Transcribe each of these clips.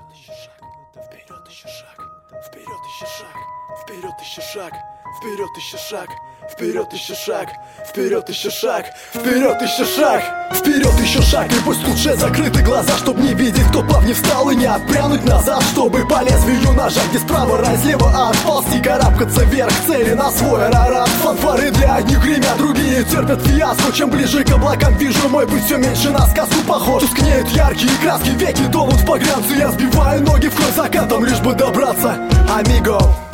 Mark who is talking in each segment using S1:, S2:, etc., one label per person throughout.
S1: еще шаг, вперед еще шаг, вперед еще шаг, вперед еще шаг, вперед еще шаг, вперед еще шаг, вперед еще шаг, вперед еще шаг, вперед еще шаг. И пусть лучше закрыты глаза, чтоб не видеть, кто плавне встал, и не отпрянуть назад, чтобы по лезвию ножа, где справа рай, слева отползти, карабкаться вверх цели на свой арарат. Фанфары для одних гремят, другие терпят фиаско. Чем ближе к облакам вижу мой путь, все меньше на сказку похож. Тускнеют яркие краски, веки тонут в погранцу. Я сбиваю ноги в кровь закатом, лишь бы добраться. Амиго,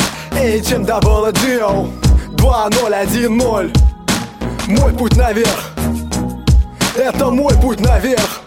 S1: HMWDO 2010. Мой путь наверх, это мой путь наверх.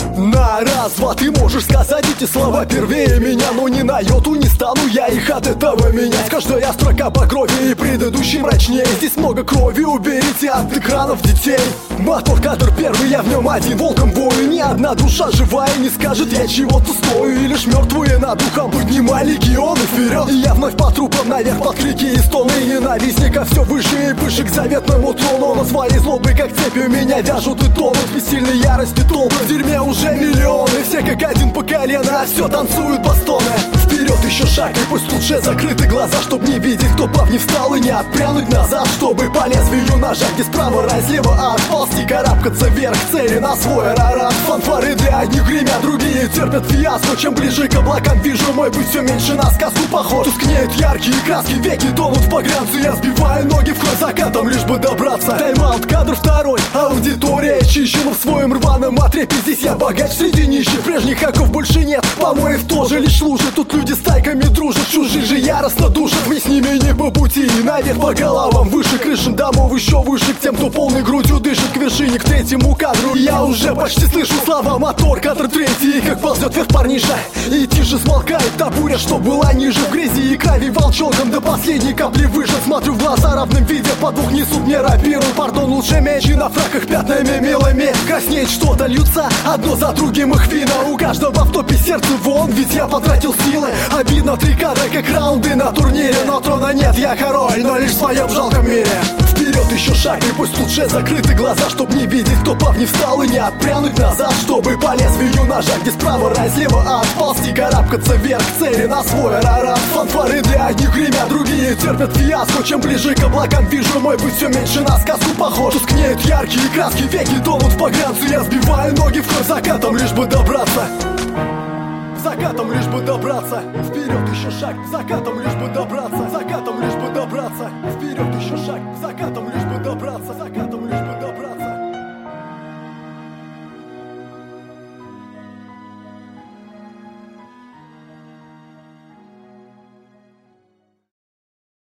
S1: На раз, два, ты можешь сказать эти слова первее меня, но ни на йоту не стану я их от этого менять. Каждая строка по крови и предыдущей мрачнее. Здесь много крови, уберите от экранов детей. Мотор, кадр первый, я в нем один, волком бою. Ни одна душа живая не скажет, я чего-то стою. И лишь мертвые над духом поднимай легионы вперед. И я вновь по трупам наверх под крики и стоны ненавистника. Все выше и выше к заветному трону. Но своей злобы, как цепью, меня вяжут и тонут. В бессильной ярости толпы, в дерьме уже миллионы. Все как один по колено, а все танцуют бастоны. Вперед еще шаг, и пусть лучше закрыты глаза, чтоб не видеть, кто плавне встал, и не отпрянуть назад, чтобы по лезвию ножа, где справа рай, слева отползти, карабкаться вверх цели на свой арарат. Фанфары для одних гремят, другие терпят фиаско. Чем ближе к облакам вижу мой путь, все меньше на сказку похож. Тускнеют яркие краски, веки тонут в погранцу. Я сбиваю ноги в кровь закатом, лишь бы добраться. Тайм-аут, кадр второй, аудитория чищена в своем рваном отрепе. Здесь я богач среди нищих, прежних хаков больше нет, помоев тоже лишь лужи. Тут люди стайками дружат, чужие же яростно душат. Мы с ними не по пути, и наверх по головам, выше крышам домов, еще выше к тем, кто полной грудью дышит, к вершине, к третьему кадру. Я уже почти слышу слова, мотор, кадр третий, и как ползет вверх парниша, и тише смолкает та буря, что была ниже в грязи и крови. Волчонком до последней капли выжат, смотрю в глаза равным видя, подвох несут мне рапиру. Пардон, лучше меч, и на фраках пятнами милыми краснеет что-то, льются одно за другим их вина. У каждого в топе сердце вон, ведь я потратил силы. Обидно, 3 кадра, как раунды на турнире. Но трона нет, я король, но лишь в своем жалком мире. Вперед еще шаг, и пусть лучше закрыты глаза, чтоб не видеть, кто плавне встал, и не отпрянуть назад, чтобы по лезвию ножа, где справа рай, слева отползти, карабкаться вверх цели на свой арарат. Фанфары для одних гремят, другие терпят фиаско. Чем ближе к облакам вижу мой путь, все меньше на сказку похож. Тускнеют яркие краски, веки тонут в погранцу. Я сбиваю ноги в кровь закатом, лишь бы добраться. Закатом лишь бы добраться. Вперед еще шаг, закатом лишь бы добраться. Закатом